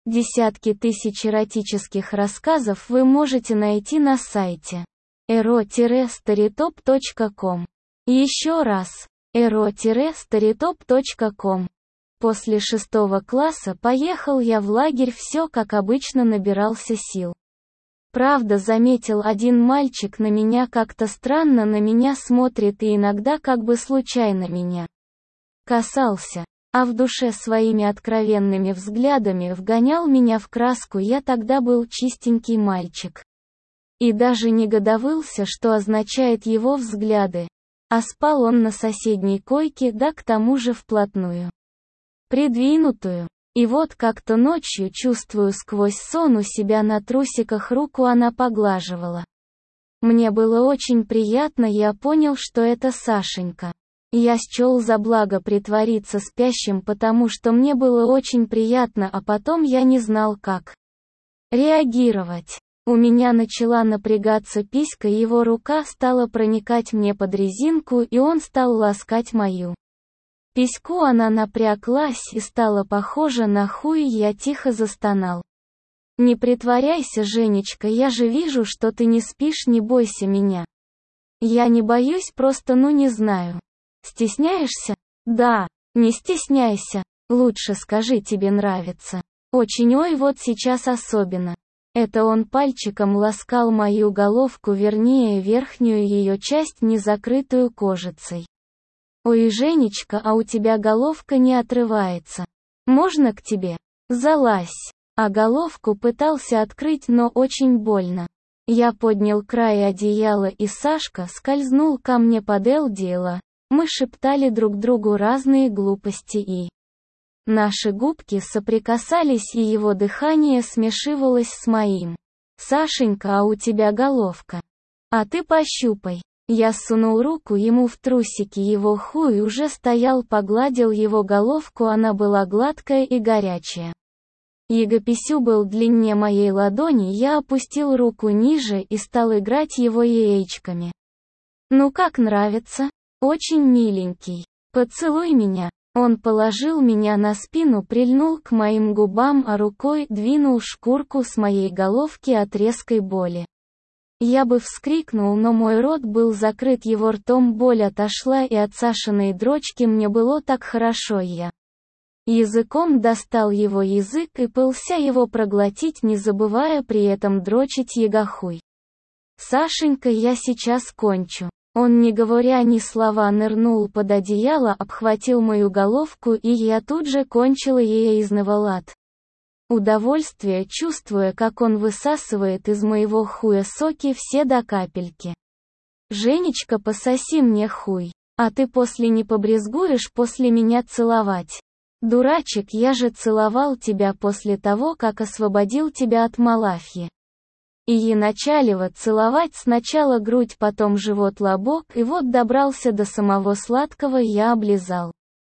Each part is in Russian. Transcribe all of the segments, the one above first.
Десятки тысяч эротических рассказов вы можете найти на сайте ero-storytop.com. Еще раз, ero-storytop.com. После 6 класса поехал я в лагерь, все как обычно, набирался сил. Правда, заметил один мальчик на меня, как-то странно на меня смотрит и иногда как бы случайно меня касался, а в душе своими откровенными взглядами вгонял меня в краску. Я тогда был чистенький мальчик. И даже негодовался, что означает его взгляды. А спал он на соседней койке, да к тому же вплотную придвинутую. И вот как-то ночью чувствую сквозь сон у себя на трусиках руку она поглаживала. Мне было очень приятно, я понял, что это Сашенька. Я счел за благо притвориться спящим, потому что мне было очень приятно, а потом я не знал, как реагировать. У меня начала напрягаться писька, его рука стала проникать мне под резинку, и он стал ласкать мою письку. Она напряглась и стала похожа на хуй, я тихо застонал. «Не притворяйся, Женечка, я же вижу, что ты не спишь, не бойся меня». «Я не боюсь, просто не знаю». «Стесняешься?» «Да, не стесняйся. Лучше скажи, тебе нравится». «Очень, ой, вот сейчас особенно». Это он пальчиком ласкал мою головку, вернее верхнюю ее часть, не закрытую кожицей. «Ой, Женечка, а у тебя головка не отрывается. Можно к тебе? Залазь». А головку пытался открыть, но очень больно. Я поднял край одеяла, и Сашка скользнул ко мне под одеяло. Мы шептали друг другу разные глупости, и наши губки соприкасались, и его дыхание смешивалось с моим. «Сашенька, а у тебя головка. А ты пощупай». Я сунул руку ему в трусики, его хуй уже стоял, погладил его головку, она была гладкая и горячая. Его писю был длиннее моей ладони, я опустил руку ниже и стал играть его яичками. «Ну как нравится? Очень миленький. Поцелуй меня». Он положил меня на спину, прильнул к моим губам, а рукой двинул шкурку с моей головки от резкой боли. Я бы вскрикнул, но мой рот был закрыт его ртом, боль отошла, и от Сашиной дрочки мне было так хорошо, я языком достал его язык и пылся его проглотить, не забывая при этом дрочить его хуй. «Сашенька, я сейчас кончу». Он, не говоря ни слова, нырнул под одеяло, обхватил мою головку, и я тут же кончила ей изнывал от удовольствия, чувствуя, как он высасывает из моего хуя соки все до капельки. «Женечка, пососи мне хуй. А ты после не побрезгуешь после меня целовать?» «Дурачек, я же целовал тебя после того, как освободил тебя от Малафьи». И началива целовать сначала грудь, потом живот, лобок, и вот добрался до самого сладкого, я облизал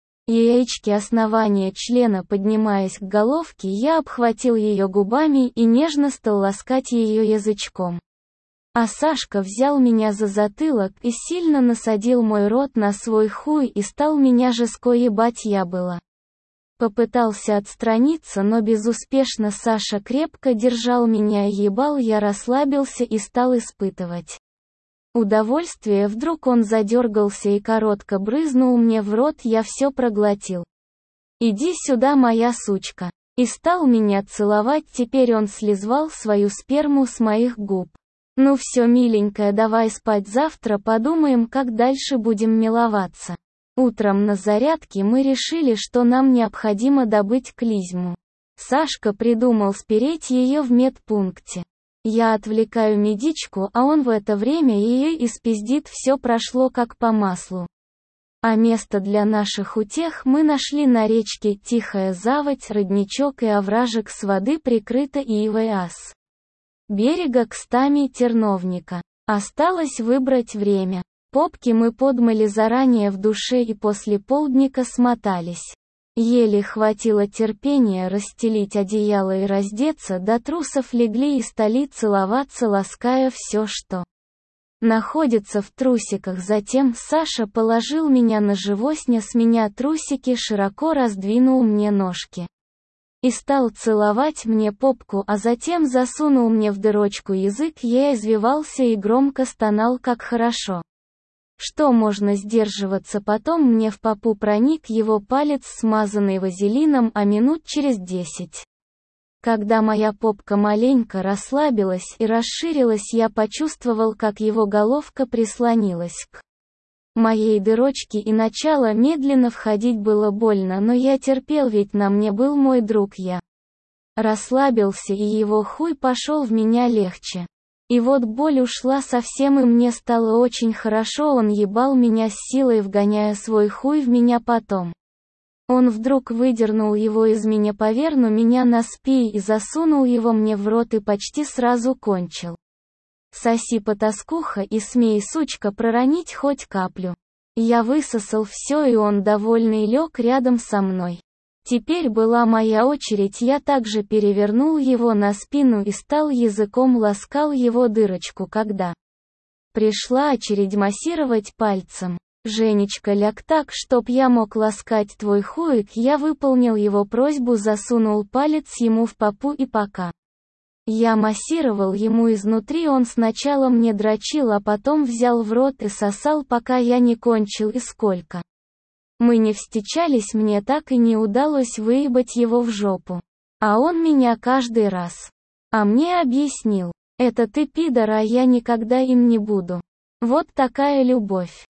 яички основания члена, поднимаясь к головке, я обхватил ее губами и нежно стал ласкать ее язычком. А Сашка взял меня за затылок и сильно насадил мой рот на свой хуй и стал меня жестко ебать, я была. Попытался отстраниться, но безуспешно. Саша крепко держал меня и ебал, я расслабился и стал испытывать удовольствие. Вдруг он задергался и коротко брызнул мне в рот, я все проглотил. «Иди сюда, моя сучка». И стал меня целовать, теперь он слизывал свою сперму с моих губ. «Ну все, миленькая, давай спать, завтра подумаем, как дальше будем миловаться». Утром на зарядке мы решили, что нам необходимо добыть клизму. Сашка придумал спереть ее в медпункте. Я отвлекаю медичку, а он в это время ее испиздит, все прошло как по маслу. А место для наших утех мы нашли на речке, тихая заводь, родничок и овражек с воды прикрыто ивой ас. Берега к стаме терновника. Осталось выбрать время. Попки мы подмыли заранее в душе и после полдника смотались. Еле хватило терпения расстелить одеяло и раздеться, до трусов легли и стали целоваться, лаская все, что находится в трусиках. Затем Саша положил меня на живот, снял с меня трусики, широко раздвинул мне ножки. и стал целовать мне попку, а затем засунул мне в дырочку язык. Я извивался и громко стонал, как хорошо. Что можно сдерживаться? Потом мне в попу проник его палец, смазанный вазелином, а минут через 10. Когда моя попка маленько расслабилась и расширилась, я почувствовал, как его головка прислонилась к моей дырочке, и начало медленно входить. Было больно, но я терпел, ведь на мне был мой друг. Я расслабился, и его хуй пошел в меня легче. И вот боль ушла совсем, и мне стало очень хорошо. Он ебал меня с силой, вгоняя свой хуй в меня. Потом он вдруг выдернул его из меня, повернул меня на спину и засунул его мне в рот, и почти сразу кончил. Соси, потаскуха, и смей, сучка, проронить хоть каплю. Я высосал все, и он, довольный, лег рядом со мной. Теперь была моя очередь. Я также перевернул его на спину и стал языком ласкал его дырочку. Когда пришла очередь массировать пальцем: «Женечка, ляг так, чтоб я мог ласкать твой хуик», я выполнил его просьбу, засунул палец ему в попу, и пока я массировал ему изнутри, он сначала мне дрочил, а потом взял в рот и сосал, пока я не кончил. И сколько мы не встречались, мне так и не удалось выебать его в жопу. А он меня каждый раз. А мне объяснил: «Это ты пидор, а я никогда им не буду». Вот такая любовь.